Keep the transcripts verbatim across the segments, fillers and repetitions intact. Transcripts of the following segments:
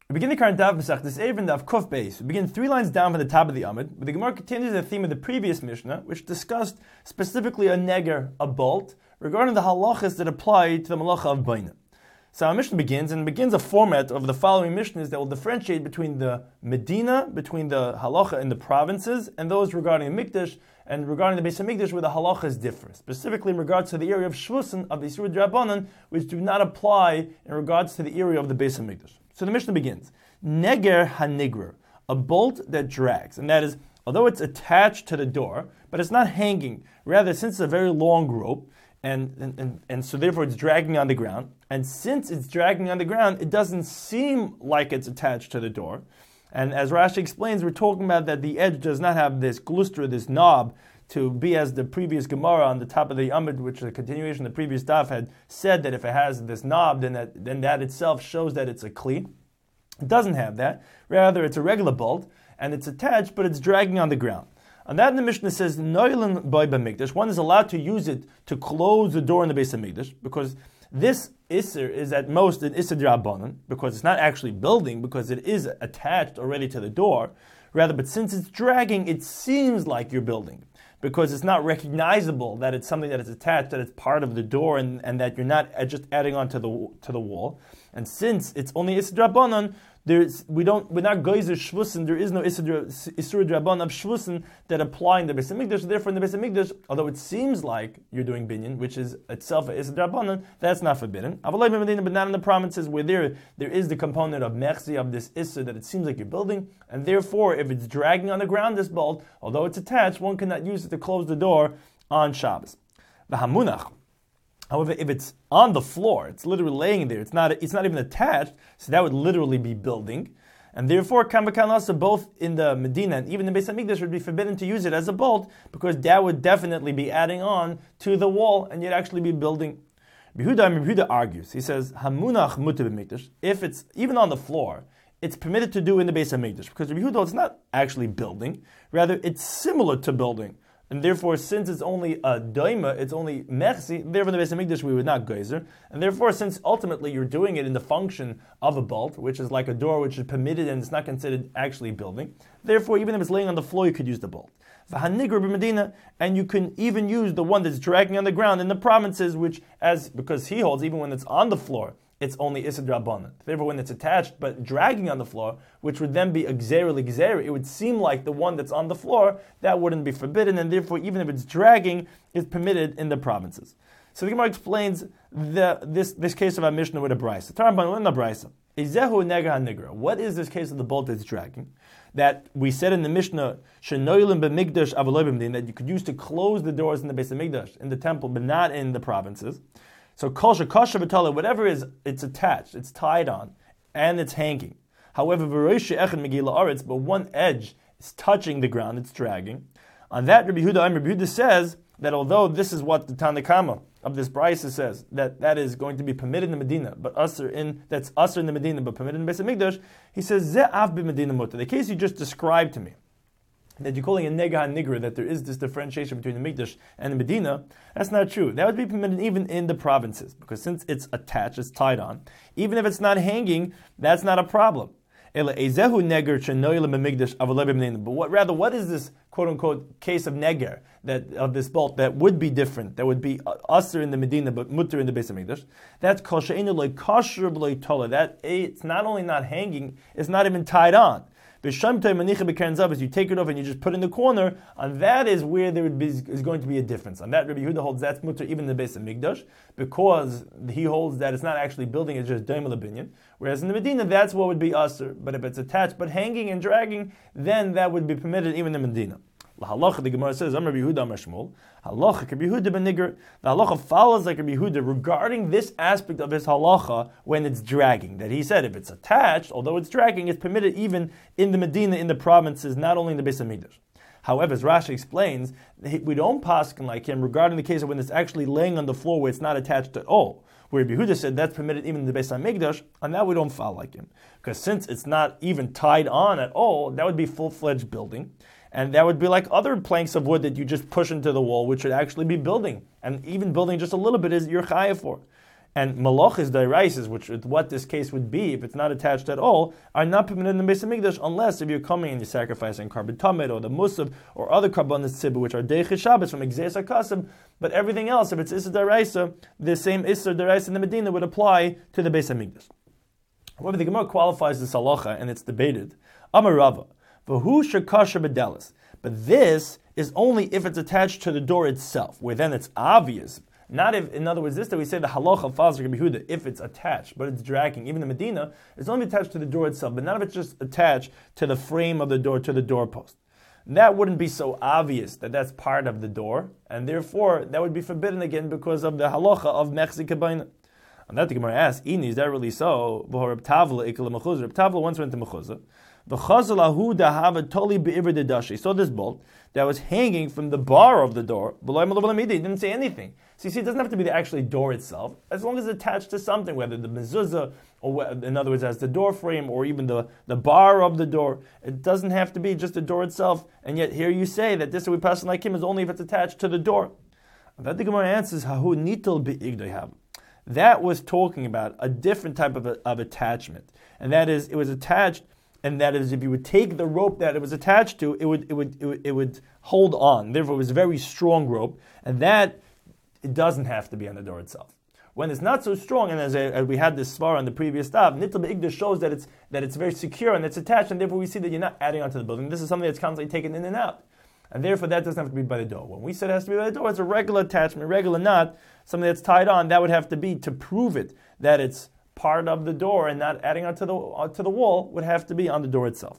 We begin the current daf Masechtas Eruvin daf Kuf Beis. We begin three lines down from the top of the Amud, but the Gemara continues the theme of the previous Mishnah, which discussed specifically a neger, a bolt, regarding the halachas that apply to the malacha of baina. So our Mishnah begins, and begins a format of the following Mishnahs that will differentiate between the Medina, between the halacha in the provinces, and those regarding the Mikdash, and regarding the Beis HaMikdash where the halachas differ, specifically in regards to the area of Shvusin, of the Isur Drabanan, which do not apply in regards to the area of the Beis HaMikdash. So the Mishnah begins, Neger HaNigrer, a bolt that drags, and that is, although it's attached to the door, but it's not hanging, rather since it's a very long rope, and, and, and, and so therefore it's dragging on the ground, and since it's dragging on the ground, it doesn't seem like it's attached to the door. And as Rashi explains, we're talking about that the edge does not have this gluster, this knob, to be as the previous Gemara on the top of the Amud, which the continuation of the previous daf had said that if it has this knob, then that, then that itself shows that it's a kli. It doesn't have that. Rather, it's a regular bolt, and it's attached, but it's dragging on the ground. On that, the Mishnah says, Noilan Boy B'Mikdash, one is allowed to use it to close the door in the Beis HaMikdash, because this Isser is at most an Isser Drabanan, because it's not actually building, because it is attached already to the door. Rather, but since it's dragging, it seems like you're building, because it's not recognizable that it's something that is attached, that it's part of the door, and, and that you're not just adding on to the to the wall. And since it's only Isser Drabanan, There's, we don't, we're not geyser shvusin. There is no isur draban of shvusin that apply in the Beis HaMikdash. Therefore, in the Beis HaMikdash, although it seems like you're doing binyan, which is itself a isur drabanan, that's not forbidden. But not in the provinces where there there is the component of mechzi, of this isur that it seems like you're building, and therefore, if it's dragging on the ground, this bolt, although it's attached, one cannot use it to close the door on Shabbos. The hamunach. However, if it's on the floor, it's literally laying there, it's not it's not even attached, so that would literally be building. And therefore, Kambakan both in the Medina and even the Beis HaMikdash would be forbidden to use it as a bolt, because that would definitely be adding on to the wall, and you'd actually be building. Yehuda, Yehuda argues, he says, Hamunach mutar b'mikdash, if it's even on the floor, it's permitted to do in the Beis HaMikdash, because Yehuda, it's not actually building, rather it's similar to building. And therefore, since it's only a daima, it's only mechzi, therefore in the Beis HaMikdash we would not geyser. And therefore, since ultimately you're doing it in the function of a bolt, which is like a door which is permitted and it's not considered actually building, therefore even if it's laying on the floor, you could use the bolt. V'hanigr b'Medina, and you can even use the one that's dragging on the ground in the provinces, which, as because he holds, even when it's on the floor, it's only Isser Drabanan. Therefore, when it's attached but dragging on the floor, which would then be a Gzer l'Gzer, it would seem like the one that's on the floor, that wouldn't be forbidden, and therefore, even if it's dragging, it's permitted in the provinces. So the Gemara explains the, this, this case of our Mishnah with a brisa. What is this case of the bolt that's dragging? That we said in the Mishnah, that you could use to close the doors in the Beis HaMikdash, in the temple, but not in the provinces. So kol shekasha v'tala, whatever is, it's attached, it's tied on, and it's hanging. However, v'roish she'echad megila aretz, but one edge is touching the ground, it's dragging. On that, Rabbi Yehuda, Rabbi Yehuda says that although this is what the Tanakama of this brisa says, that that is going to be permitted in the Medina, but usher in that's usher in the Medina, but permitted in the Beis HaMikdash, he says ze'af b'Medina mutar. The case you just described to me, that you're calling a nega nigra, that there is this differentiation between the Mikdash and the Medina, that's not true. That would be permitted even in the provinces, because since it's attached, it's tied on, even if it's not hanging, that's not a problem. But what rather, what is this quote-unquote case of neger, that of this bolt, that would be different, that would be usher in the Medina, but mutter in the Beis HaMikdash? That's kol she'einu lo kasher b'lo tola. That it's not only not hanging, it's not even tied on. As you take it off and you just put it in the corner, and that is where there would be, is going to be a difference. On that, Rabbi Yehuda holds that's mutter even in the Beis HaMikdash, because he holds that it's not actually building, it's just daimel binyan. Whereas in the Medina, that's what would be usher. But if it's attached, but hanging and dragging, then that would be permitted even in the Medina. The halacha, the Gemara says, I'm Rabbi Yehuda, I'm Shmuel. Halacha, Rabbi Yehuda ben Niger. The halacha follows like Rabbi Yehuda regarding this aspect of his halacha when it's dragging. That he said, if it's attached, although it's dragging, it's permitted even in the Medina, in the provinces, not only in the Beis HaMikdash. However, as Rashi explains, we don't paskin like him regarding the case of when it's actually laying on the floor where it's not attached at all. Where Rabbi Yehuda said that's permitted even in the Beis HaMikdash, and that we don't follow like him. Because since it's not even tied on at all, that would be full-fledged building. And that would be like other planks of wood that you just push into the wall, which would actually be building. And even building just a little bit is you're chayav for. and malachis dairaises, which is what this case would be if it's not attached at all, are not permitted in the Beis Hamikdash unless if you're coming and you're sacrificing carbon tamid or the musaf or other karbanos tzibur, which are deiches Shabbos from exeis hakasim. But everything else, if it's issa daraisa, the same issa daraisa in the Medina would apply to the Beis Hamikdash. However, the Gemara qualifies this halacha, and it's debated. Amar Rava, v'hu shekasher bedelis. But this is only if it's attached to the door itself, where then it's obvious. Not if, in other words, this that we say the halacha falls Rabbi Yehuda if it's attached, but it's dragging. Even the Medina, it's only attached to the door itself, but not if it's just attached to the frame of the door, to the doorpost. That wouldn't be so obvious that that's part of the door, and therefore that would be forbidden again because of the halacha of mechzik kabayna. And that the Gemara asks, Ini, is that really so? Reb Tavla Reb Tavla once went to mechuzah. He saw this bolt that was hanging from the bar of the door. He didn't say anything. So you see, it doesn't have to be the actual door itself, as long as it's attached to something, whether the mezuzah, or in other words, as the door frame, or even the, the bar of the door. It doesn't have to be just the door itself. And yet here you say that this we pass like him is only if it's attached to the door. That the Gemara answers, Hahu nitel be'igdoyhav. That was talking about a different type of, a, of attachment, and that is, it was attached. And that is, if you would take the rope that it was attached to, it would it would it would, it would hold on. Therefore, it was a very strong rope, and that it doesn't have to be on the door itself. When it's not so strong, and as, a, as we had this svar on the previous stop, nitel be'igdah shows that it's that it's very secure and it's attached, and therefore we see that you're not adding onto the building. This is something that's constantly taken in and out, and therefore that doesn't have to be by the door. When we said it has to be by the door, it's a regular attachment, regular knot, something that's tied on. That would have to be to prove it that it's part of the door and not adding onto the onto the wall, would have to be on the door itself.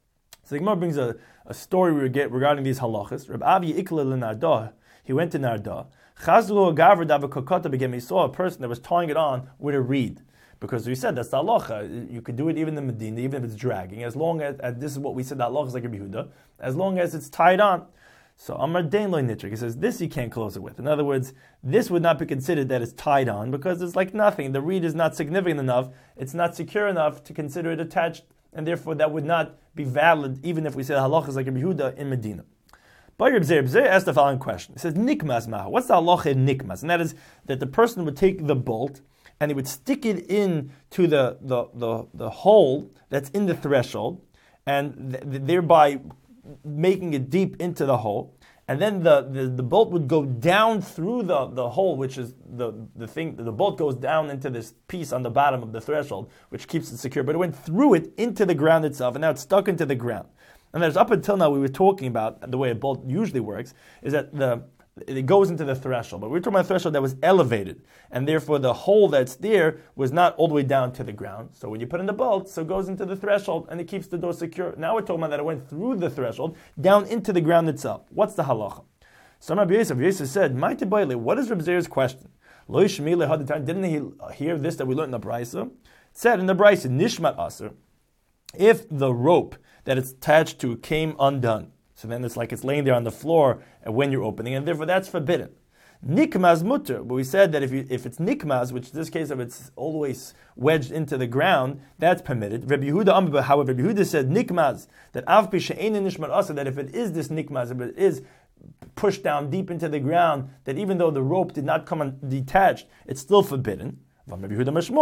So the Gemara brings a, a story we get regarding these halachas. Reb Avi Ikla l'Nardah, he went to Nardah. Chazlu agaver davakokota begin. He saw a person that was tying it on with a reed, because we said that's the halacha. You could do it even in Medina, even if it's dragging, as long as, as this is what we said. That halacha is like Rabbi Yehuda, as long as it's tied on. So Amar Dein Lo Nitrik, he says this you can't close it with. In other words, this would not be considered that it's tied on because it's like nothing. The reed is not significant enough. It's not secure enough to consider it attached, and therefore that would not be valid even if we say halacha is like Rabbi Yehuda in Medina. But Reb Zeir, Reb Zeir asked the following question. He says nikmas maha. What's the halacha in nikmas? And that is that the person would take the bolt and he would stick it in to the the the, the hole that's in the threshold, and th- thereby making it deep into the hole, and then the, the, the bolt would go down through the, the hole, which is the, the thing, the bolt goes down into this piece on the bottom of the threshold, which keeps it secure, but it went through it into the ground itself, and now it's stuck into the ground. And there's up until now we were talking about the way a bolt usually works, is that the it goes into the threshold, but we we're talking about a threshold that was elevated, and therefore the hole that's there was not all the way down to the ground. So when you put in the bolt, so it goes into the threshold and it keeps the door secure. Now we're talking about that it went through the threshold down into the ground itself. What's the halacha? So Rabbi Yosef, Yosef said, what is Reb Zeir's question? Didn't he hear this that we learned in the Brisa? It said in the Brisa, Nishmat Aser, if the rope that it's attached to came undone, so then it's like it's laying there on the floor when you're opening, and therefore that's forbidden. Nikmaz mutter, but we said that if you, if it's nikmaz, which in this case if it's always wedged into the ground, that's permitted. Rabbi Yehuda, however, Rabbi Yehuda said nikmaz, that av pi she'ein nishmat asa, that if it is this nikmaz, if it is pushed down deep into the ground, that even though the rope did not come detached, it's still forbidden. And we had this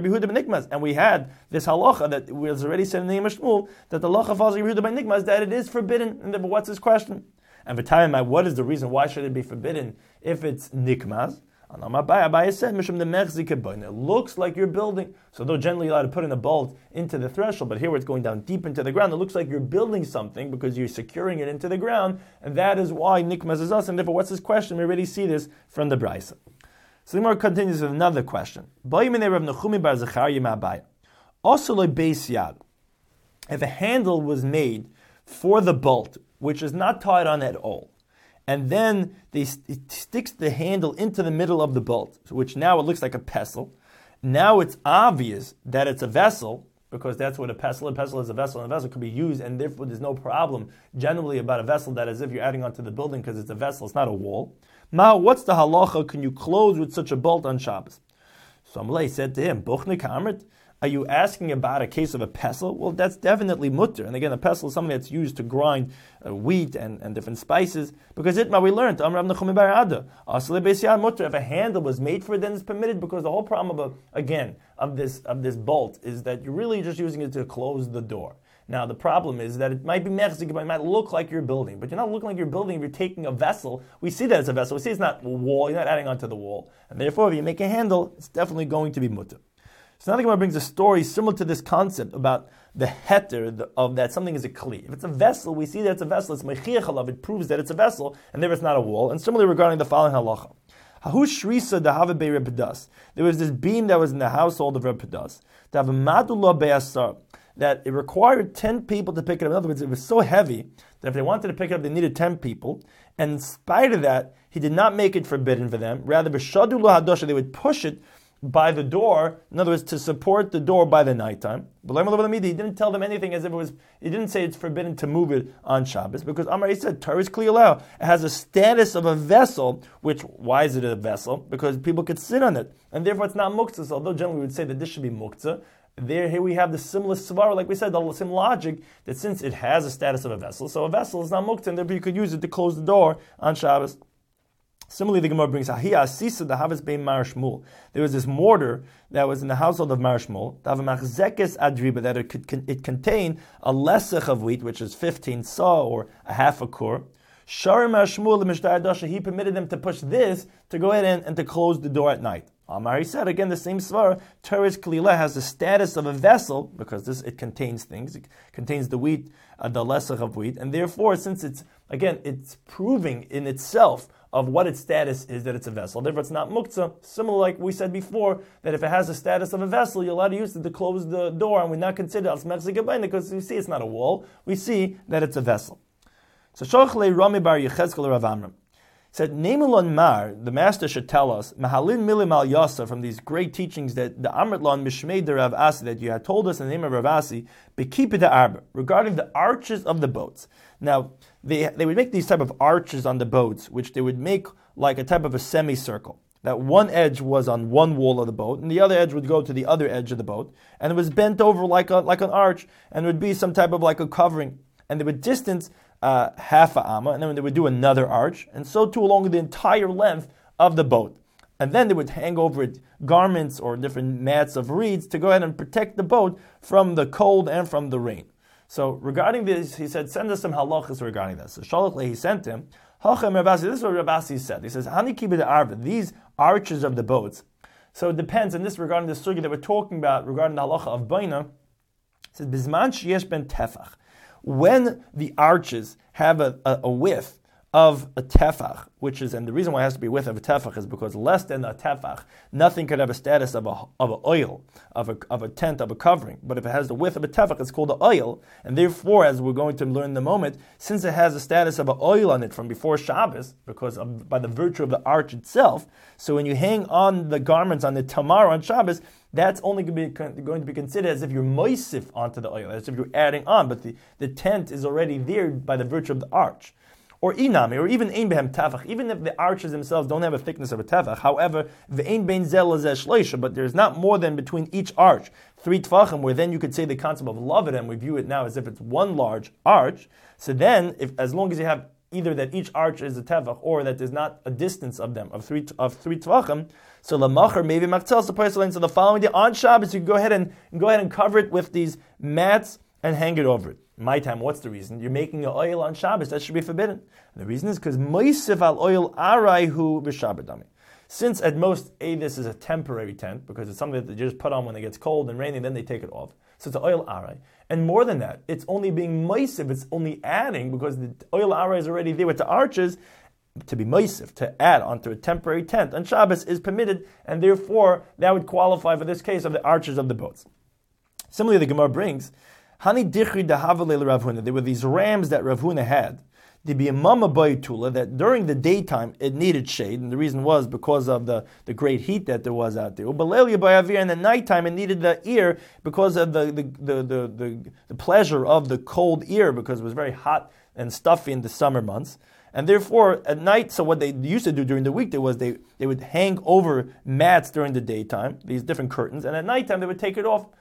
halacha that was already said in the name of Shmuel, that the halacha falls Rabbi Yehuda by nikmaz, that it is forbidden. And then, what's his question? And the time, what is the reason? Why should it be forbidden if it's nikmaz? Abaye said, it looks like you're building. So though generally you're allowed to put in a bolt into the threshold, but here where it's going down deep into the ground, it looks like you're building something because you're securing it into the ground, and that is why nikmaz is us. And therefore, what's his question? We already see this from the Brisa. So the Gemara continues with another question. If a handle was made for the bolt, which is not tied on at all, and then they it sticks the handle into the middle of the bolt, which now it looks like a pestle. Now it's obvious that it's a vessel, because that's what a pestle, a pestle is a vessel, and a vessel could be used, and therefore there's no problem generally about a vessel that as if you're adding onto the building because it's a vessel, it's not a wall. Now, what's the halacha? Can you close with such a bolt on Shabbos? So Amalei said to him, Buchnik Amrit, Are you asking about a case of a pestle? Well, that's definitely mutter. And again, a pestle is something that's used to grind uh, wheat and, and different spices. Because Itma, we learned, if a handle was made for it, then it's permitted, because the whole problem of, a, again, of this of this bolt is that you're really just using it to close the door. Now, the problem is that it might be mechzik, but it might look like you're building. But you're not looking like you're building if you're taking a vessel. We see that it's a vessel. We see it's not a wall. You're not adding onto the wall. And therefore, if you make a handle, it's definitely going to be mutter. So now the Gemara brings a story similar to this concept about the heter of that something is a kli. If it's a vessel, we see that it's a vessel. It's mechiach alav. It proves that it's a vessel, and therefore it's not a wall. And similarly regarding the following halacha. Hahu shrisa dehave be Reb Pedas. There was this beam that was in the household of Reb Pedas. Dehave madula be'asar. That it required ten people to pick it up. In other words, it was so heavy that if they wanted to pick it up, they needed ten people. And in spite of that, he did not make it forbidden for them. Rather, b'shadu lo hadosha, they would push it by the door. In other words, to support the door by the nighttime. But he didn't tell them anything as if it was, he didn't say it's forbidden to move it on Shabbos, because Amar, he said, Torah is kliyaleh. It has a status of a vessel, which, why is it a vessel? Because people could sit on it. And therefore it's not muktzah. So although generally we would say that this should be muktzah, there, here we have the similar svara, like we said, the same logic, that since it has a status of a vessel, so a vessel is not muktzah, and therefore you could use it to close the door on Shabbos. Similarly, the Gemara brings Ahiyah Asisa the Havis Bein Mar Shmuel. There was this mortar that was in the household of Mar Shmuel, Adriba, that it could it contained a lesach of wheat, which is fifteen saw or a half a kur. Shari Mar Shmuel the Mishdar Dasha, he permitted them to push this to go ahead and, and to close the door at night. Amar, he said, again, the same svar, Teres Kalila has the status of a vessel, because this it contains things, it contains the wheat, uh, the lesach of wheat, and therefore, since it's, again, it's proving in itself of what its status is that it's a vessel. Therefore, it's not muktzah. Similar, like we said before, that if it has the status of a vessel, you're allowed to use it to close the door, and we not consider as mechzik abayna, because we see it's not a wall, we see that it's a vessel. So, Shochle Rami Bar Yechezkel Rav Amram said, Neimulon Mar, the master should tell us, Mahalin Milim Al Yasa, from these great teachings that the Amritlon Mishmei de Rav Asi, that you had told us in the name of Rav Asi, Bekipid Arba, regarding the arches of the boats. Now, they they would make these type of arches on the boats, which they would make like a type of a semicircle. That one edge was on one wall of the boat, and the other edge would go to the other edge of the boat, and it was bent over like a like an arch, and it would be some type of like a covering, and they would distance Uh, half a amma, and then they would do another arch, and so too along the entire length of the boat. And then they would hang over it garments or different mats of reeds to go ahead and protect the boat from the cold and from the rain. So regarding this, he said, send us some halachas regarding this. So Shalach he sent him, Hachem Rabasi, this is what Rabasi said. He says, Hani kibid arba, these arches of the boats. So it depends, and this regarding the sugi that we're talking about, regarding the halacha of Baina, it says, Bizman sheyesh ben tefach. When the arches have a, a, a width of a tefach, which is, and the reason why it has to be a width of a tefach is because less than a tefach, nothing could have a status of a of an oil, of a of a tent, of a covering. But if it has the width of a tefach, it's called an oil, and therefore, as we're going to learn in a moment, since it has a status of an oil on it from before Shabbos, because of, by the virtue of the arch itself, so when you hang on the garments on the tamar on Shabbos, that's only going to be, going to be considered as if you're moisif onto the oil, as if you're adding on, but the, the tent is already there by the virtue of the arch. Or inami, or even ein behem tefach, even if the arches themselves don't have a thickness of a tefach. However, ve'ein bein zel lezeh shleisha, but there's not more than between each arch three tefachim, where then you could say the concept of lavet, and we view it now as if it's one large arch. So then, if as long as you have either that each arch is a tefach, or that there's not a distance of them of three of three tefachim, so lamacher maybe maktel separation. So the following day on Shabbos, you can go ahead and go ahead and cover it with these mats and hang it over it. My time, what's the reason? You're making an oil on Shabbos, that should be forbidden. And the reason is because moisif al oil araihu b'shabbatami. Since at most, A, this is a temporary tent, because it's something that they just put on when it gets cold and rainy, then they take it off. So it's an oil arai. And more than that, it's only being moisif, it's only adding, because the oil arai is already there with the arches. To be moisif, to add onto a temporary tent on Shabbos is permitted, and therefore that would qualify for this case of the arches of the boats. Similarly, the Gemara brings, Hani dichri dahavalei Rav Huna. There were these rams that Rav Huna had. To be a mama baytula, that during the daytime it needed shade, and the reason was because of the, the great heat that there was out there. Ubalelia bayavir, and the nighttime it needed the ear because of the the, the, the, the the pleasure of the cold ear, because it was very hot and stuffy in the summer months. And therefore, at night, so what they used to do during the weekday was they, they would hang over mats during the daytime, these different curtains, and at nighttime they would take it off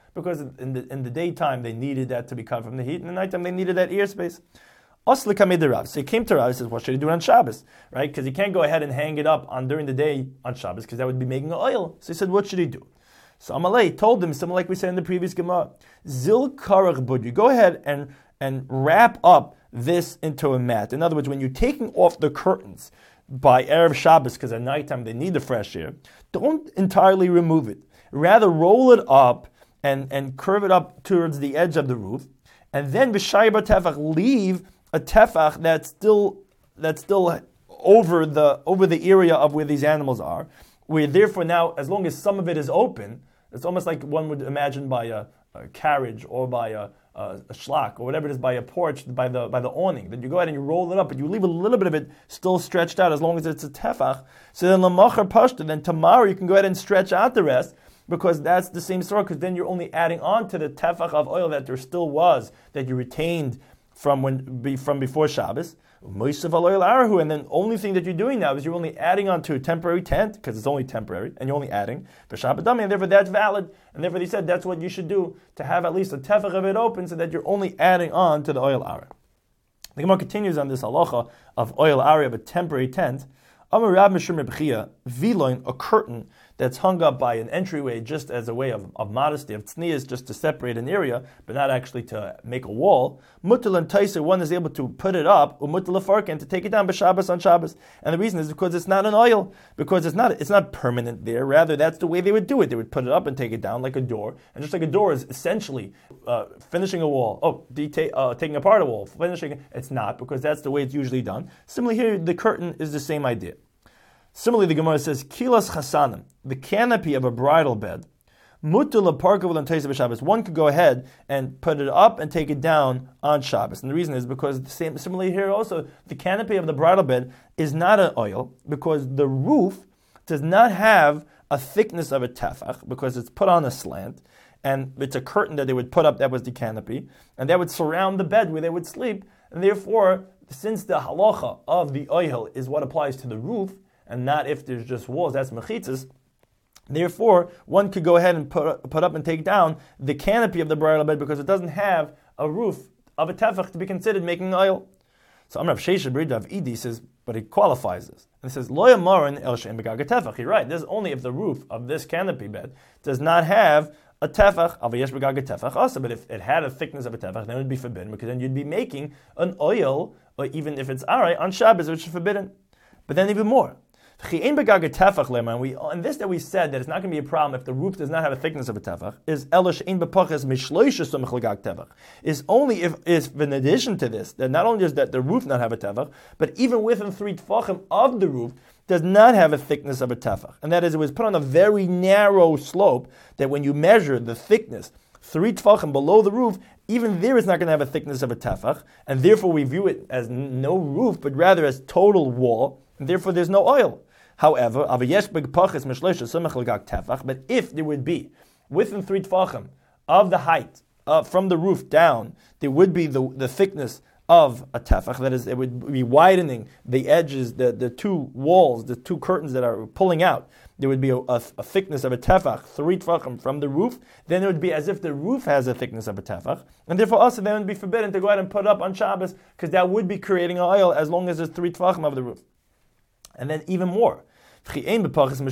because in the in the daytime they needed that to be covered from the heat, and in the nighttime they needed that airspace. So he came to Rav, he says, what should he do on Shabbos? Right? Because he can't go ahead and hang it up on during the day on Shabbos, because that would be making oil. So he said, what should he do? So Amalei told him, something like we said in the previous Gemara, Zil karach bud, you go ahead and, and wrap up this into a mat. In other words, when you're taking off the curtains by Erev Shabbos, because at nighttime they need the fresh air, don't entirely remove it. Rather roll it up and, and curve it up towards the edge of the roof, and then b'shayba tefach, leave a tefach that's still that's still over the over the area of where these animals are, where therefore now, as long as some of it is open, it's almost like one would imagine by a, a carriage or by a, a, a shlak or whatever it is, by a porch, by the by the awning, that you go ahead and you roll it up, but you leave a little bit of it still stretched out as long as it's a tefach. So then lamachar pashta, then tomorrow you can go ahead and stretch out the rest, because that's the same story, because then you're only adding on to the tefach of oil that there still was, that you retained from when from before Shabbos, and then the only thing that you're doing now is you're only adding on to a temporary tent, because it's only temporary, and you're only adding for Shabbat Dami, and therefore that's valid, and therefore they said that's what you should do, to have at least a tefach of it open, so that you're only adding on to the oil ara. The Gemara continues on this halacha of oil ara of a temporary tent. Amar Rab Mishur Mebchia, viloin, a curtain that's hung up by an entryway just as a way of, of modesty, of tznius, just to separate an area, but not actually to make a wall. Mutal and Taiser, one is able to put it up, or mutal and to take it down b'Shabbos on Shabbos. And the reason is because it's not an oil, because it's not it's not permanent there. Rather, that's the way they would do it. They would put it up and take it down like a door. And just like a door is essentially uh, finishing a wall, oh, deta- uh, taking apart a wall, finishing, it's not, because that's the way it's usually done. Similarly here, the curtain is the same idea. Similarly, the Gemara says, Kilas chasanim, the canopy of a bridal bed, mutul parkav l'ntayis b'Shabbos. One could go ahead and put it up and take it down on Shabbos. And the reason is because, the same, similarly here also, the canopy of the bridal bed is not an oil, because the roof does not have a thickness of a tefach, because it's put on a slant, and it's a curtain that they would put up, that was the canopy, and that would surround the bed where they would sleep, and therefore, since the halacha of the oil is what applies to the roof, and not if there's just walls, that's mechitzas. Therefore, one could go ahead and put, put up and take down the canopy of the bridal bed, because it doesn't have a roof of a tefach to be considered making oil. So Amrav Shesha Brida of Idi says, but he qualifies this. And he says, Lo yamarin el she'en begaga tefach. You're right, this is only if the roof of this canopy bed does not have a tefach, avayesh begaga tefach also, but if it had a thickness of a tefach, then it would be forbidden, because then you'd be making an oil, or even if it's aray, on Shabbos, which is forbidden. But then even more. And we, and this that we said that it's not going to be a problem if the roof does not have a thickness of a tefach is is only if, if in addition to this, that not only does that the roof not have a tefach, but even within three tefachim of the roof does not have a thickness of a tefach, and that is it was put on a very narrow slope that when you measure the thickness three tefachim below the roof, even there it's not going to have a thickness of a tefach, and therefore we view it as no roof, but rather as total wall, and therefore there's no oil. However, but if there would be, within three tefachim of the height, uh, from the roof down, there would be the, the thickness of a tefach, that is, it would be widening the edges, the, the two walls, the two curtains that are pulling out, there would be a, a, a thickness of a tefach, three tefachim from the roof, then it would be as if the roof has a thickness of a tefach, and therefore also then it would be forbidden to go ahead and put it up on Shabbos, because that would be creating an oil as long as there's three tefachim of the roof. And then even more, and even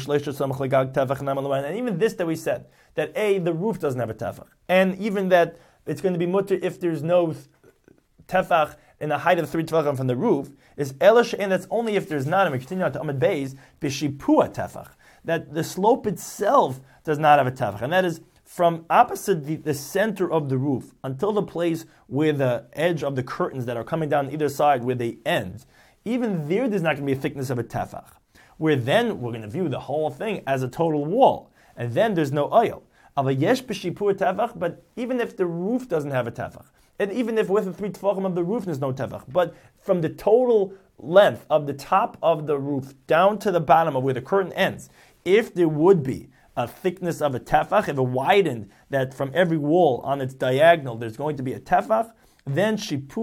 this that we said, that A, the roof doesn't have a tefach, and even that it's going to be mutter if there's no tefach in the height of three tefachim from the roof, is elish, and that's only if there's not, and we continue on to Amud Beis, b'shipua tefach, that the slope itself does not have a tefach, and that is from opposite the, the center of the roof until the place where the edge of the curtains that are coming down either side, where they end, even there there's not going to be a thickness of a tefach, where then we're going to view the whole thing as a total wall, and then there's no oil. But even if the roof doesn't have a tefach, and even if within three tefachim of the roof there's no tefach, but from the total length of the top of the roof down to the bottom of where the curtain ends, if there would be a thickness of a tefach, if it widened that from every wall on its diagonal there's going to be a tefach, then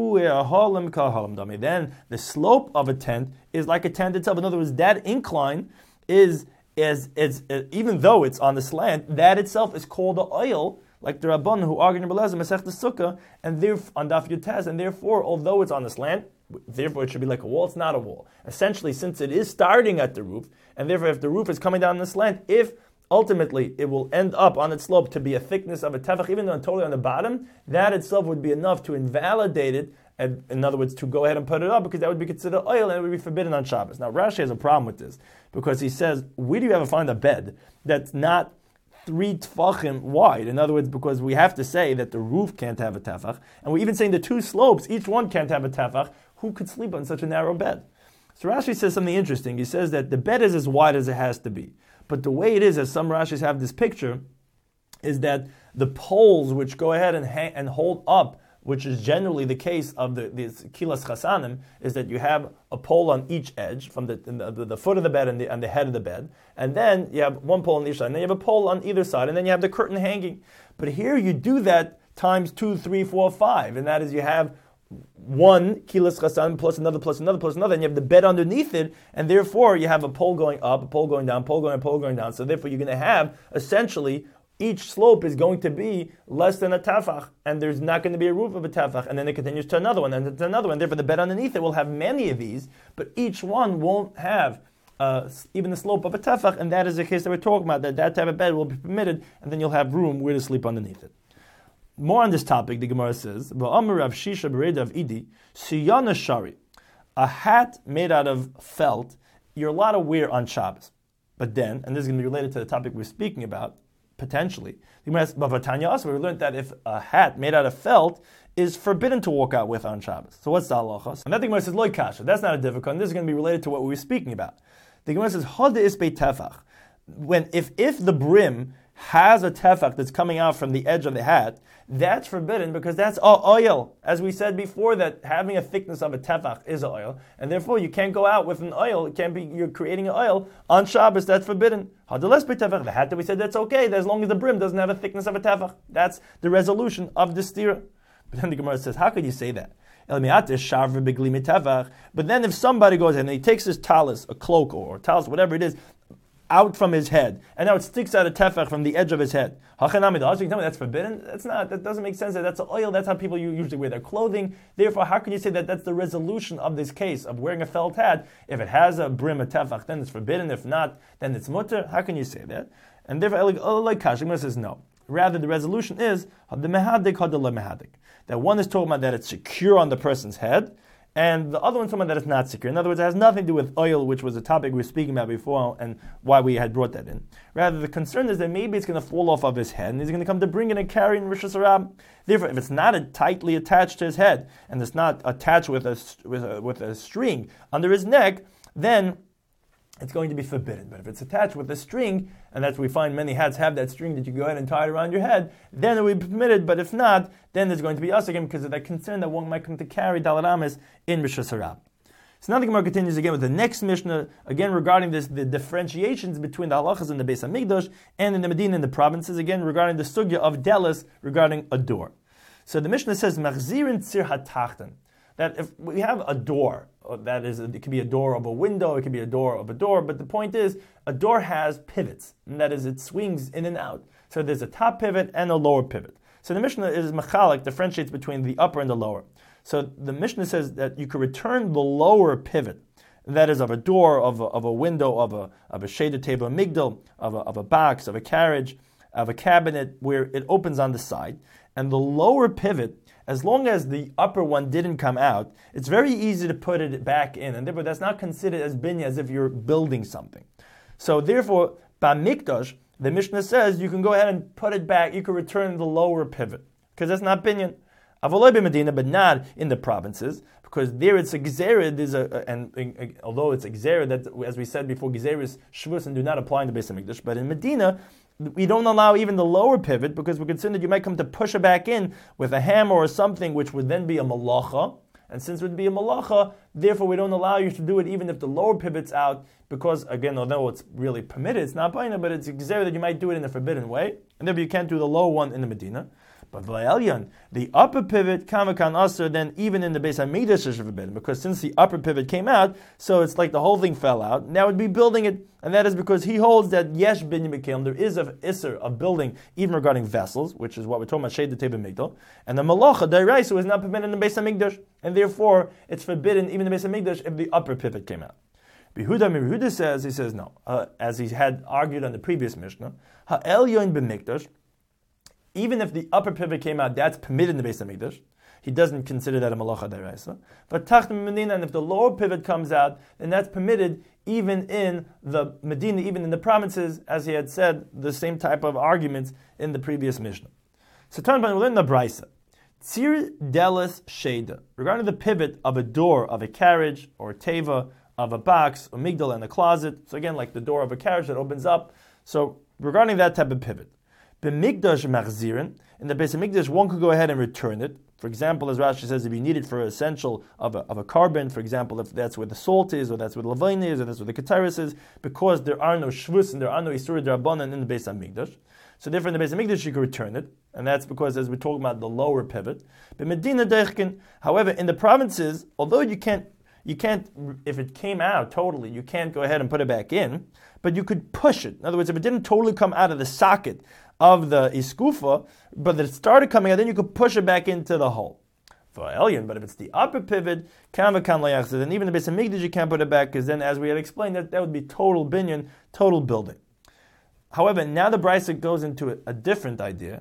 then the slope of a tent is like a tent itself. In other words, that incline is, is, is, is even though it's on the slant, that itself is called the oil, like the Rabban who argue in Belazim, Masech the Sukkah, and therefore, on Daf Yud, and therefore, although it's on the slant, therefore it should be like a wall, it's not a wall. Essentially, since it is starting at the roof, and therefore if the roof is coming down the slant, if ultimately it will end up on its slope to be a thickness of a tefach, even though it's totally on the bottom, that itself would be enough to invalidate it, and in other words, to go ahead and put it up, because that would be considered oil and it would be forbidden on Shabbos. Now Rashi has a problem with this, because he says, where do you ever find a bed that's not three tefachim wide? In other words, because we have to say that the roof can't have a tefach, and we're even saying the two slopes, each one can't have a tefach. Who could sleep on such a narrow bed? So Rashi says something interesting. He says that the bed is as wide as it has to be. But the way it is, as some Rashis have this picture, is that the poles which go ahead and hang, and hold up, which is generally the case of the, the kilas chasanim, is that you have a pole on each edge, from the, the, the foot of the bed and the, and the head of the bed, and then you have one pole on each side, and then you have a pole on either side, and then you have the curtain hanging. But here you do that times two, three, four, five, and that is you have one kilas chasan plus another plus another plus another, and you have the bed underneath it, and therefore you have a pole going up, a pole going down, pole going up, pole going down. So therefore you're going to have essentially each slope is going to be less than a tefach, and there's not going to be a roof of a tefach, and then it continues to another one, and to another one. Therefore the bed underneath it will have many of these, but each one won't have uh, even the slope of a tefach, and that is the case that we're talking about, that that type of bed will be permitted, and then you'll have room where to sleep underneath it. More on this topic, the Gemara says, "V'amar Rav Shisha b'Reda of Idi, siyana shari, a hat made out of felt, you're allowed to wear on Shabbos. But then, and this is going to be related to the topic we're speaking about, potentially, the Gemara says, Bavatanya also, we learned that if a hat made out of felt is forbidden to walk out with on Shabbos. So what's the halachas? And that the Gemara says, Loi kasha, that's not a difficult, and this is going to be related to what we were speaking about. The Gemara says, Hod isbei tefach, when if if the brim has a tefach that's coming out from the edge of the hat, that's forbidden because that's oil. As we said before, that having a thickness of a tefach is oil, and therefore you can't go out with an oil. It can't be, you're creating an oil on Shabbos. That's forbidden. The hat that we said that's okay, as long as the brim doesn't have a thickness of a tefach. That's the resolution of the stira. But then the Gemara says, how could you say that? But then if somebody goes in and he takes his talis, a cloak or, or talis, whatever it is, out from his head, and now it sticks out a tefach from the edge of his head. You tell me that's forbidden? That's not. That doesn't make sense. That's oil. That's how people usually wear their clothing. Therefore, how can you say that that's the resolution of this case of wearing a felt hat? If it has a brim, a tefach, then it's forbidden. If not, then it's mutter. How can you say that? And therefore, like Kashmir says no. Rather, the resolution is the mehadik had the mehadik. That one is talking about that it's secure on the person's head, and the other one's talking about that it's not secure. In other words, it has nothing to do with oil, which was a topic we were speaking about before, and why we had brought that in. Rather, the concern is that maybe it's going to fall off of his head, and he's going to come to bring it and carry in Rosh Hashanah. Therefore, if it's not tightly attached to his head, and it's not attached with a, with a, with a string under his neck, then it's going to be forbidden. But if it's attached with a string, and that's we find many hats have that string that you go ahead and tie it around your head, then it will be permitted. But if not, then there's going to be us again because of that concern that one might come to carry Dalet Ames in Rosh Hashanah. So now the Gemara continues again with the next Mishnah, again regarding this, the differentiations between the halachas in the Beis Hamikdash and in the Medina and the provinces, again regarding the sugya of delis regarding a door. So the Mishnah says, Machzirin tzir hatachten, that if we have a door, that is, it could be a door of a window, it could be a door of a door, but the point is, a door has pivots, and that is, it swings in and out. So there's a top pivot and a lower pivot. So the Mishnah is machalik, differentiates between the upper and the lower. So the Mishnah says that you could return the lower pivot, that is of a door, of a, of a window, of a of a shaded table, a migdal, of a, of a box, of a carriage, of a cabinet, where it opens on the side, and the lower pivot, as long as the upper one didn't come out, it's very easy to put it back in, and therefore that's not considered as binya, as if you're building something. So therefore, b'mikdash, the Mishnah says you can go ahead and put it back, you can return the lower pivot, because that's not binyan. Avoloi Medina, but not in the provinces, because there it's a gzera, there's a, and, and, and although it's a gzera, that, as we said before, gzeras, shvus, and do not apply in the Beis Hamikdash, but in Medina, we don't allow even the lower pivot because we're concerned that you might come to push it back in with a hammer or something, which would then be a malacha. And since it would be a malacha, therefore we don't allow you to do it even if the lower pivot's out, because again, although it's really permitted, it's not baina, but it's a gzera that you might do it in a forbidden way, and therefore you can't do the lower one in the Medina. But v'elyon, the upper pivot, kamakan aser, then even in the Beis Hamikdash is forbidden, because since the upper pivot came out, so it's like the whole thing fell out. Now it'd be building it, and that is because he holds that yesh binyan b'kelim, there is a iser of building, even regarding vessels, which is what we're talking about, shed the teva migdal, and the malacha deraisa is not permitted in the Beis Hamikdash, and therefore it's forbidden even in the Beis Hamikdash if the upper pivot came out. Behuda Mehuda says, he says no, uh, as he had argued on the previous Mishnah, ha'elyon b'mikdash, even if the upper pivot came out, that's permitted in the Beis Hamikdash. He doesn't consider that a malacha deraisa. But tachta medina, and if the lower pivot comes out, then that's permitted even in the Medina, even in the provinces, as he had said, the same type of arguments in the previous Mishnah. So Tanban will learn the Brisa. Tzir delis sheda, regarding the pivot of a door of a carriage or a teva of a box, a migdal and a closet. So again, like the door of a carriage that opens up. So regarding that type of pivot. B'mikdash machzirin, in the Beis Hamikdash, one could go ahead and return it. For example, as Rashi says, if you need it for essential of a, of a carbon, for example, if that's where the salt is, or that's where the levain is, or that's where the kataris is, because there are no shvus and there are no isur d'Rabbanan in the Beis Hamikdash. So therefore, in the Beis Hamikdash, you can return it, and that's because, as we're talking about the lower pivot. But Medina deichkin, however, in the provinces, although you can't, you can't, if it came out totally, you can't go ahead and put it back in, but you could push it. In other words, if it didn't totally come out of the socket of the iskufa, but it started coming out, then you could push it back into the hole. For Elyon, but if it's the upper pivot, then even the Beis Hamikdash you can't put it back, because then, as we had explained, that, that would be total binyan, total building. However, now the Brisa goes into a, a different idea.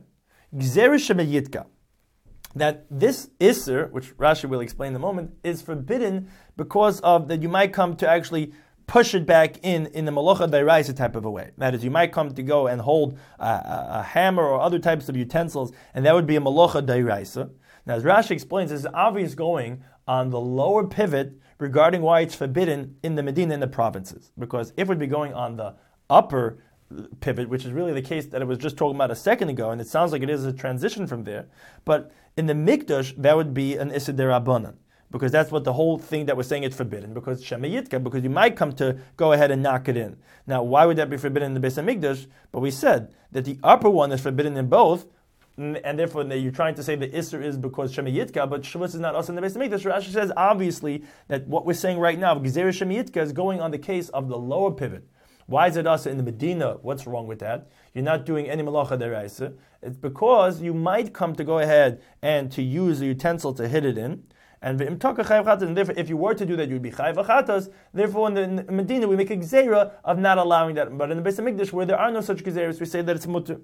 That this Isser, which Rashi will explain in a moment, is forbidden because of that you might come to actually push it back in in the Malacha Dairaisa type of a way. That is, you might come to go and hold a, a, a hammer or other types of utensils, and that would be a Malacha Dairaisa. Now, as Rashi explains, this is obvious going on the lower pivot regarding why it's forbidden in the Medina and the provinces. Because if it would be going on the upper pivot, which is really the case that I was just talking about a second ago, and it sounds like it is a transition from there, but in the Mikdash, that would be an Issa Derabanan, because that's what the whole thing that we're saying it's forbidden, because Shemayitka, because you might come to go ahead and knock it in. Now, why would that be forbidden in the Beis Hamikdash? But we said that the upper one is forbidden in both, and therefore you're trying to say the Isser is because Shemayitka, but Shavuos is not also in the Beis Hamikdash. Rashi says, obviously, that what we're saying right now, Gezerah Shemayitka, is going on the case of the lower pivot. Why is it also in the Medina? What's wrong with that? You're not doing any malacha deraisa. It's because you might come to go ahead and to use the utensil to hit it in. And therefore, if you were to do that, you'd be chayv achatas. Therefore, in the, in the Medina, we make a gezerah of not allowing that. But in the Beis Hamikdash, where there are no such gezerahs, we say that it's mutter.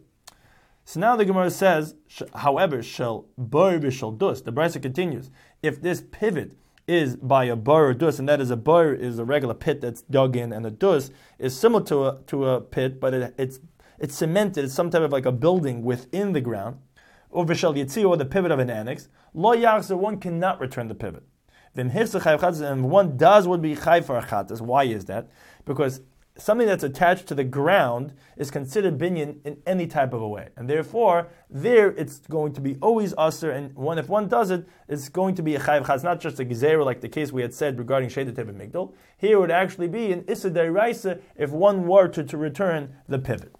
So now the Gemara says, however, shall bar v'shal dus. The Brisa continues. If this pivot is by a bar or dus, and that is a bar is a regular pit that's dug in, and a dus is similar to a to a pit, but it, it's it's cemented. It's some type of like a building within the ground. Or v'shal yitzi, or the pivot of an annex. Lo yachzer, one cannot return the pivot. Then and one does would be chayv for achatas. Why is that? Because something that's attached to the ground is considered binyan in any type of a way. And therefore, there it's going to be always usher, and one if one does it, it's going to be a chayv chaz, not just a gezerah like the case we had said regarding Sheda Teva Migdal. Here it would actually be an Issa Deraisa if one were to, to return the pivot.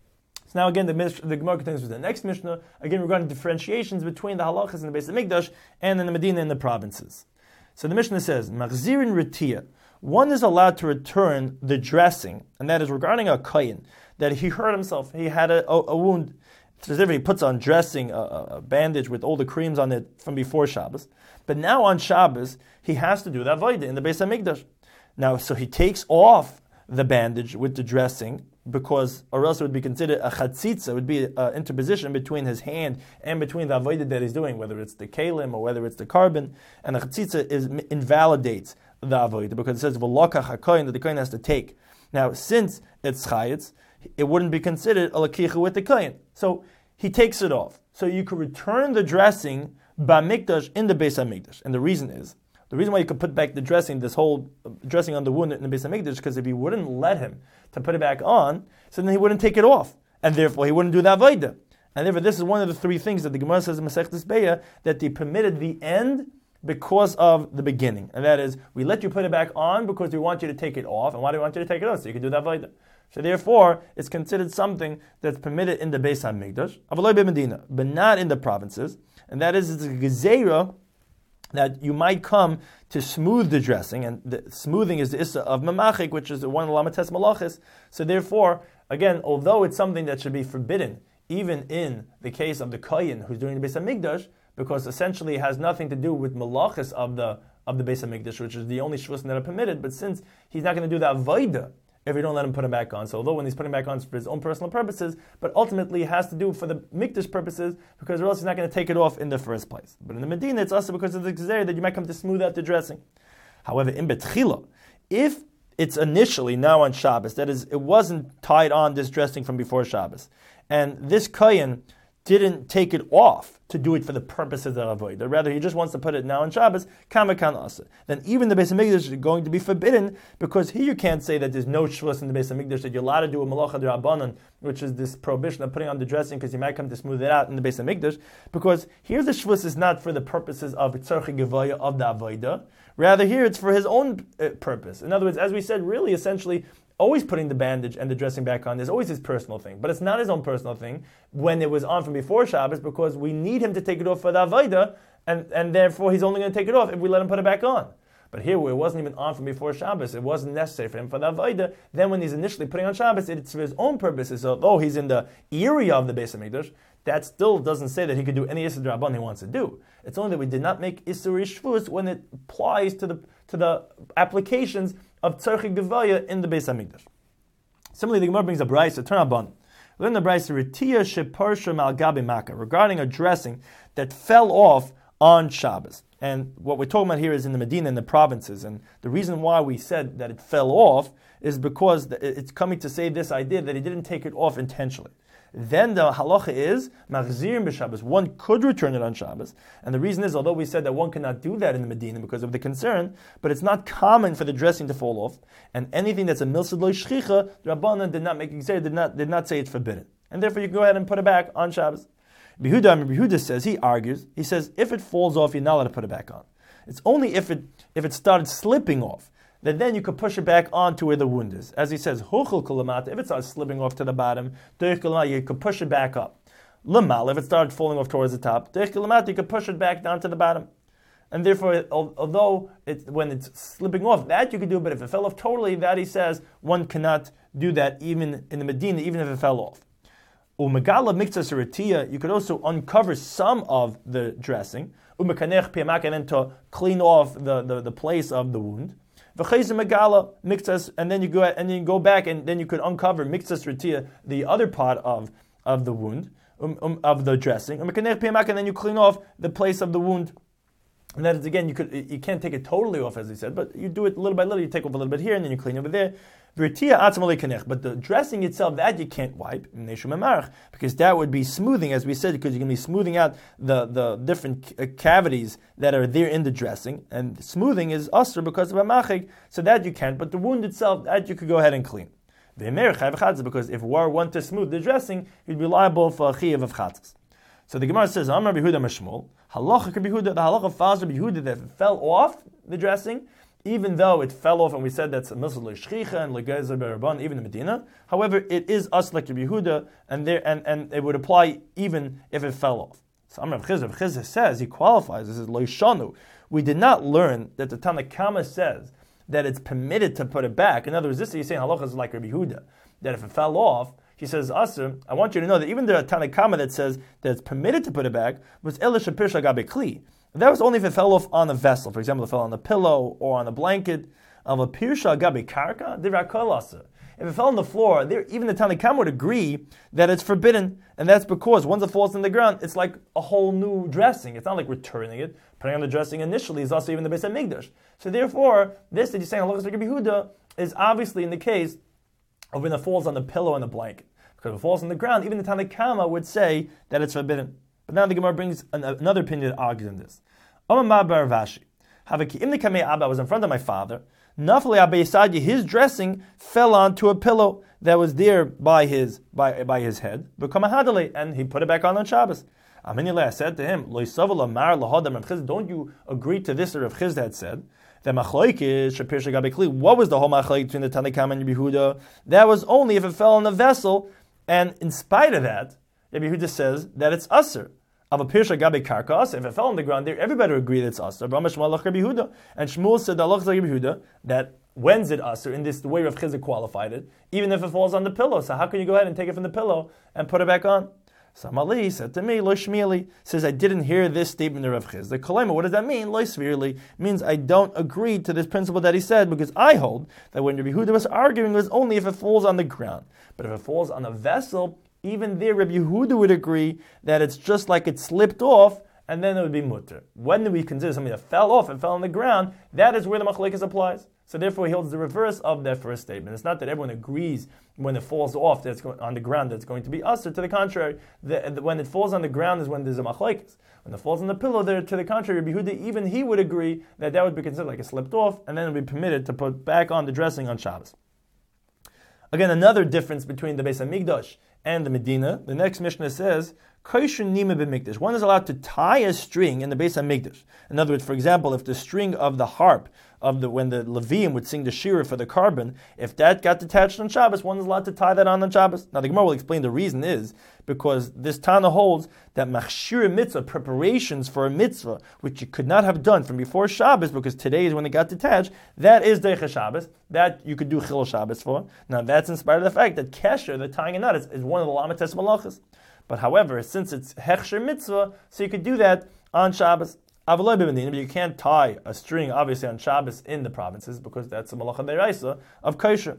So now again, the, the Gemara continues with the next Mishnah, again regarding differentiations between the halachas in the Beis Hamikdash and in the Medina and the provinces. So the Mishnah says, Machzirin Ritiyah, one is allowed to return the dressing, and that is regarding a kohen, that he hurt himself, he had a, a, a wound. Specifically, he puts on dressing, a, a bandage with all the creams on it from before Shabbos. But now on Shabbos, he has to do that avodah in the Beis Hamikdash. Now, so he takes off the bandage with the dressing, because, or else it would be considered a chatzitza, it would be an interposition between his hand and between the avodah that he's doing, whether it's the kalim or whether it's the carbon, and the chatzitza is invalidates the avodah, because it says v'lokach hakoyin, that the kohen has to take. Now, since it's chayitz, it wouldn't be considered a lakicha with the kohen. So he takes it off. So you could return the dressing b'mikdash in the Beis Hamikdash, and the reason is the reason why you could put back the dressing, this whole dressing on the wound in the Beis Hamikdash, because if he wouldn't let him to put it back on, so then he wouldn't take it off, and therefore he wouldn't do the avodah. And therefore, this is one of the three things that the Gemara says in Masechtas Beya, that they permitted the end because of the beginning. And that is, we let you put it back on because we want you to take it off. And why do we want you to take it off? So you can do that avodah. So therefore, it's considered something that's permitted in the Beis HaMikdash, but not in the provinces. And that is, it's a gezerah that you might come to smooth the dressing, and the smoothing is the issa of mamachik, which is one of the lamates malachis. So therefore, again, although it's something that should be forbidden, even in the case of the kohen who's doing the Beis HaMikdash, because essentially it has nothing to do with malachis of the of the Beis HaMikdash, which is the only shvusim that are permitted. But since he's not going to do the avodah if we don't let him put it back on. So although when he's putting it back on it's for his own personal purposes, but ultimately it has to do for the mikdash purposes, because or else he's not going to take it off in the first place. But in the Medina, it's also because of the gzeira that you might come to smooth out the dressing. However, in betchila, if it's initially now on Shabbos, that is, it wasn't tied on this dressing from before Shabbos, and this kohen didn't take it off to do it for the purposes of avodah, rather he just wants to put it now on Shabbos, kama kan asa. Then even the Beis HaMikdash is going to be forbidden, because here you can't say that there's no shvus in the Beis HaMikdash, that you're allowed to do a malacha d'Rabbanan, which is this prohibition of putting on the dressing because you might come to smooth it out in the Beis HaMikdash, because here the shvus is not for the purposes of tzarchi gevaya of the avodah, rather here it's for his own uh, purpose. In other words, as we said, really essentially always putting the bandage and the dressing back on is always his personal thing. But it's not his own personal thing when it was on from before Shabbos, because we need him to take it off for the Avodah, and, and therefore he's only going to take it off if we let him put it back on. But here, where it wasn't even on from before Shabbos, it wasn't necessary for him for the Avodah, then when he's initially putting on Shabbos, it's for his own purposes. So although he's in the area of the Beis HaMikdash, that still doesn't say that he could do any Issur D'Rabbanan he wants to do. It's only that we did not make Issur Shvus when it applies to the to the applications of Tzarchi Gevaya in the Beis HaMikdash. Similarly, the Gemara brings a brayso, turn on. Learn the brayso, Ritiya sheparsha mal gabi maka, regarding a dressing that fell off on Shabbos. And what we're talking about here is in the Medina, in the provinces. And the reason why we said that it fell off is because it's coming to say this idea that he didn't take it off intentionally. Then the halacha is machzirim b'Shabbos. One could return it on Shabbos, and the reason is, although we said that one cannot do that in the Medina because of the concern, but it's not common for the dressing to fall off, and anything that's a milsad lo shchicha, Rabbanan did not make exer, did not did not say it's forbidden, and therefore you can go ahead and put it back on Shabbos. Behuda, Behuda says, he argues, he says if it falls off, you're not allowed to put it back on. It's only if it if it started slipping off, that then you could push it back onto where the wound is. As he says, Huchel kulamata, if it starts slipping off to the bottom, you could push it back up. Lamal, if it started falling off towards the top, you could push it back down to the bottom. And therefore, although it, when it's slipping off, that you could do, but if it fell off totally, that he says, one cannot do that even in the Medina, even if it fell off. Umegala mikzas retiya, you could also uncover some of the dressing, umekanech piamak, and then to clean off the, the, the place of the wound. Megala mixas, and then you go and then you go back, and then you could uncover mixas retiya, the other part of, of the wound, um, um, of the dressing, and then you clean off the place of the wound. And that is, again, you could you can't take it totally off, as he said, but you do it little by little. You take off a little bit here, and then you clean over there. But the dressing itself, that you can't wipe, because that would be smoothing, as we said, because you're going to be smoothing out the, the different cavities that are there in the dressing, and smoothing is usher because of a machik, so that you can't. But the wound itself, that you could go ahead and clean. Because if war want to smooth the dressing, you'd be liable for a chiyav of chatzas. So the Gemara says, Amar Behuda Mashmul, halacha Behuda, the halacha falls Behuda that fell off the dressing, even though it fell off, and we said that's a milsad l'shchicha and l'gezer b'Rabban, even in Medina. However, it is us like Yehuda, and there and, and it would apply even if it fell off. So Amar Chizr, Chizr says, he qualifies, this is loishanu. We did not learn that the Tanna Kama says that it's permitted to put it back. In other words, this is saying halacha is like Rabbi Yehuda, that if it fell off, he says, Asr, I want you to know that even the Tanna Kama that says that it's permitted to put it back was Elisha Pirsha Gabe Kli. That was only if it fell off on a vessel. For example, if it fell on a pillow or on a blanket. Of a Pirsha Gabe Karka, Dirakol Asr. If it fell on the floor, there, even the Tanna Kama would agree that it's forbidden, and that's because once it falls on the ground, it's like a whole new dressing. It's not like returning it. Putting on the dressing initially is also even the Beis HaMikdash. So therefore, this that you're saying, Halachas Rabbi Yehuda, is obviously in the case of when it falls on the pillow and the blanket. Because if it falls on the ground, even the Tanna Kama would say that it's forbidden. But now the Gemara brings an, another opinion that argues in this. Omar bar Vashi, Havaki Imni Kamei Abba was in front of my father. Nafli Abba Yisadi, his dressing fell onto a pillow that was there by his by by his head. And he put it back on on Shabbos. I said to him, don't you agree to this that Rav Chizda had said? The machlokes Shapir Shagabe Kli. What was the whole machlokes between the Tanna Kama and Rabbi Yehuda? That was only if it fell in a vessel, and in spite of that, Rabbi Yehuda says that it's aser. Of a pirsha gabe karkas, if it fell on the ground there, everybody would agree that it's aser. And Shmuel said Rabbi Yehuda that when's it aser? In this the way Rav Chizkiah qualified it, even if it falls on the pillow. So how can you go ahead and take it from the pillow and put it back on? Samali said to me, Lo Shmieli, says I didn't hear this statement of Rav Chizkiah. The Kolema, what does that mean? Lo Svirli means I don't agree to this principle that he said, because I hold that when Rabbi Yehuda was arguing, it was only if it falls on the ground. But if it falls on a vessel, even there Rabbi Yehuda would agree that it's just like it slipped off, and then it would be mutter. When do we consider something that fell off and fell on the ground? That is where the machlekes applies. So therefore he holds the reverse of that first statement. It's not that everyone agrees when it falls off that's on the ground that's going to be usher. To the contrary, the, the, when it falls on the ground is when there's a machlekes. When it falls on the pillow there, to the contrary, Rabbi Yehuda, even he would agree that that would be considered like it slipped off, and then it would be permitted to put back on the dressing on Shabbos. Again, another difference between the Beis HaMikdash and the Medina. The next Mishnah says, Kosher nima b'mikdash. One is allowed to tie a string in the Beis HaMikdash. In other words, for example, if the string of the harp of the when the Levium would sing the shira for the carbon, if that got detached on Shabbos, one is allowed to tie that on on Shabbos. Now the Gemara will explain the reason is because this Tana holds that machshir mitzvah, preparations for a mitzvah, which you could not have done from before Shabbos, because today is when it got detached, that is Deicha Shabbos, that you could do Chil Shabbos for. Now that's in spite of the fact that Kesher, the tying a knot, is, is one of the Lamates Malachas. But however, since it's Hechsher mitzvah, so you could do that on Shabbos. But you can't tie a string, obviously, on Shabbos in the provinces, because that's a malacha deraisa of kosher.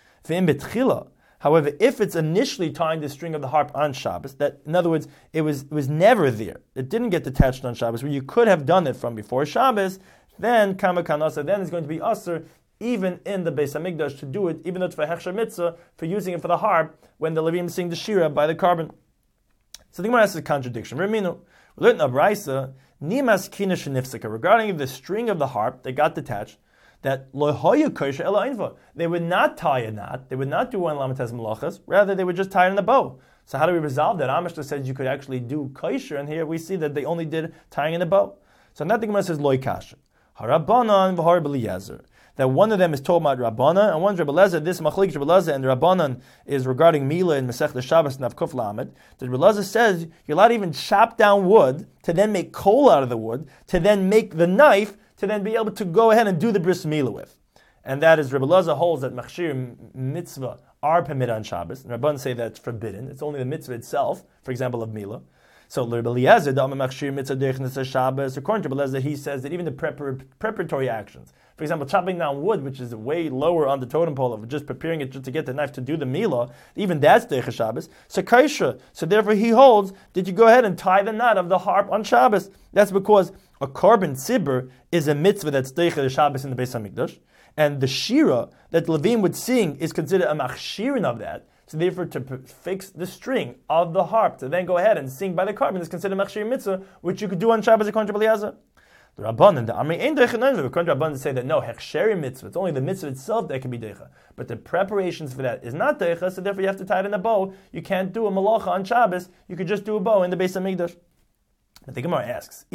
However, if it's initially tying the string of the harp on Shabbos, that in other words, it was it was never there, it didn't get detached on Shabbos, where you could have done it from before Shabbos, then kama kanasa, then it's going to be usher, even in the Beis HaMikdash, to do it, even though it's for hechsher mitzvah, for using it for the harp when the Levim sing the shira by the carbon. So the Gemara has a contradiction. Reminu, we learned in Abraisa, Nimas kina shenifsika, regarding the string of the harp that got detached, that lohoya kosher ela ainva, they would not tie a knot, they would not do one lamates malachas, rather they would just tie it in a bow. So how do we resolve that? Amishta says you could actually do kosher, and here we see that they only did tying in a bow. So now the Gemara says loy kasha, harabanan v'har b'liyazer, that one of them is told about Rabbanan, and one's Rabbi Lezer. This Machlik Rabbi Lezer and the Rabbanan is regarding Mila in Masech the Shabbos and Avkuf Lamed. The Rabbi Lezer says you're allowed to even chop down wood to then make coal out of the wood, to then make the knife, to then be able to go ahead and do the bris Mila with. And that is Rabbi Lezer holds that Machshir mitzvah are permitted on Shabbos. And Rabbanan say that's forbidden. It's only the mitzvah itself, for example, of Mila. So Rabbi Eliezer, the Machshir mitzvah deichnas Shabbos, according to Rabbi Eliezer, he says that even the prepar- preparatory actions, for example, chopping down wood, which is way lower on the totem pole of just preparing it just to get the knife to do the milah, even that's deichas Shabbos. So kaisha, so therefore he holds, did you go ahead and tie the knot of the harp on Shabbos? That's because a carbon tzibur is a mitzvah that's deichas Shabbos in the Beis HaMikdash, and the shira that Levim would sing is considered a machshirin of that. So therefore, to p- fix the string of the harp, to then go ahead and sing by the carbon is considered machshir mitzvah, which you could do on Shabbos according to Rabbi Eliezer. The Rabbanan, the Amri Ein Deicha Noin, according to Rabbanan, say that no, hechsheri mitzvah, it's only the mitzvah itself that can be deicha, but the preparations for that is not deicha, so therefore you have to tie it in a bow. You can't do a malacha on Shabbos, you could just do a bow in the Beis HaMikdash. But the Gemara asks,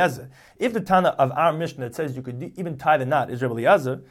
if the Tana of our Mishnah that says you could even tie the knot is Rabbi Eliezer,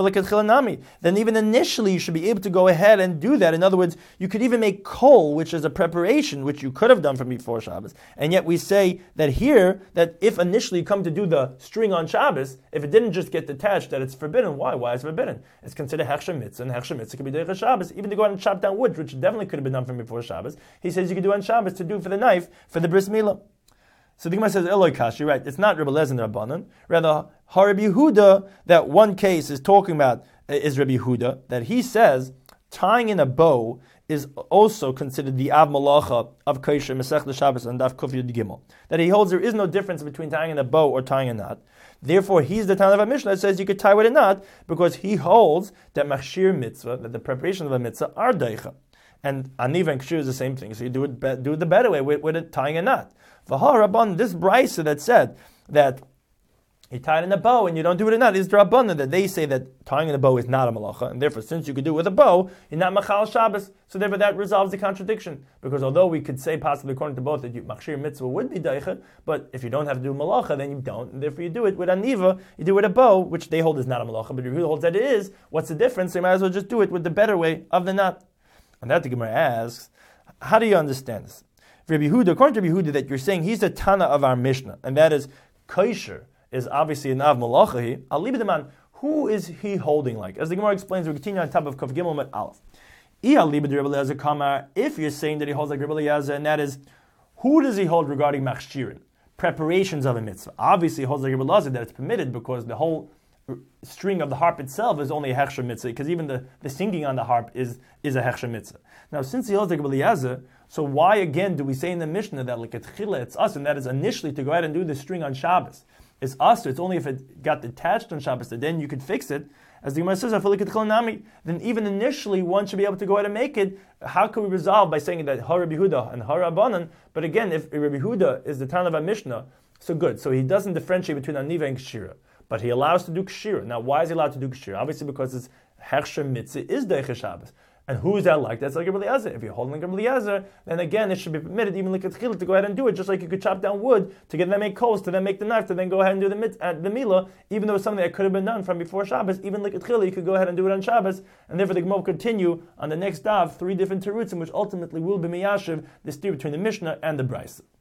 then even initially you should be able to go ahead and do that. In other words, you could even make kol, which is a preparation, which you could have done from before Shabbos. And yet we say that here, that if initially you come to do the string on Shabbos, if it didn't just get detached, that it's forbidden. Why? Why is it forbidden? It's considered hechsher mitzvah, and hechsher mitzvah can be deicha Shabbos. Even to go out and chop down wood, which definitely could have been done from before Shabbos, he says you could do on Shabbos to do for the knife, for the bris milah. So the Gemara says, Eloi Kashi, right, it's not Rabbi Eliezer and Rabbanan. Rather, Rabbi Yehuda, that one case is talking about, is Rabbi Yehuda, that he says, tying in a bow is also considered the Av Malacha of Kosher, Masech the Shabbos, and Daf Kuf Yud Gimel. That he holds there is no difference between tying in a bow or tying a knot. Therefore, he's the Tana of a Mishnah that says you could tie with a knot, because he holds that Machshir mitzvah, that the preparation of a mitzvah, are deicha. And Aniva and Kshir is the same thing, so you do it, be, do it the better way, with, with it tying a knot. V'ha Rabban, this brisa that said that you tie it in a bow and you don't do it in that, is Drabbanah, that they say that tying in a bow is not a malacha, and therefore since you could do it with a bow, you're not machal Shabbos, so therefore that resolves the contradiction. Because although we could say possibly according to both that you, machshir mitzvah would be daicha, but if you don't have to do malacha, then you don't, and therefore you do it with aniva, you do it with a bow, which they hold is not a malacha, but Yehuda holds that it is. What's the difference? So you might as well just do it with the better way of the knot. And that the Gemara asks, how do you understand this? Rabbi Yehuda, according to Rabbi Yehuda, that you're saying he's the Tana of our Mishnah, and that is kosher is obviously an av malachahi. I'll leave it man. Who is he holding like? As the Gemara explains, we continue on top of Kaf Gimel Met Aleph. If you're saying that he holds like Rabbi Eliezer, and that is, who does he hold regarding machshirin, preparations of a mitzvah? Obviously, he holds like Rabbi Eliezer that it's permitted because the whole string of the harp itself is only a hechsher mitzvah, because even the, the singing on the harp is, is a hechsher mitzvah. Now, since he holds like Rabbi Eliezer, so why again do we say in the Mishnah that like etchila it's us, and that is initially to go ahead and do the string on Shabbos? It's us. It's only if it got detached on Shabbos that then you could fix it. As the Gemara says, then even initially one should be able to go ahead and make it. How can we resolve by saying that Ha Rabbi Yehuda and Ha Rabbanan? But again, if Rabbi Yehuda is the Tana of a Mishnah, so good. So he doesn't differentiate between Aniva and Kshira, but he allows to do Kshira. Now, why is he allowed to do Kshira? Obviously, because it's Hechsher Mitzvah is Deicha Shabbos. And who is that like? That's like Rabbi Eliezer. If you're holding like Rabbi Eliezer, then again, it should be permitted, even like a tchila, to go ahead and do it, just like you could chop down wood to get them make coals, to then make the knife, to then go ahead and do the mit, uh, the milah, even though it's something that could have been done from before Shabbos, even like a tchila, you could go ahead and do it on Shabbos, and therefore the Gemara will continue on the next daf, three different terutzim, which ultimately will be miyashiv, the steer between the Mishnah and the Brisa.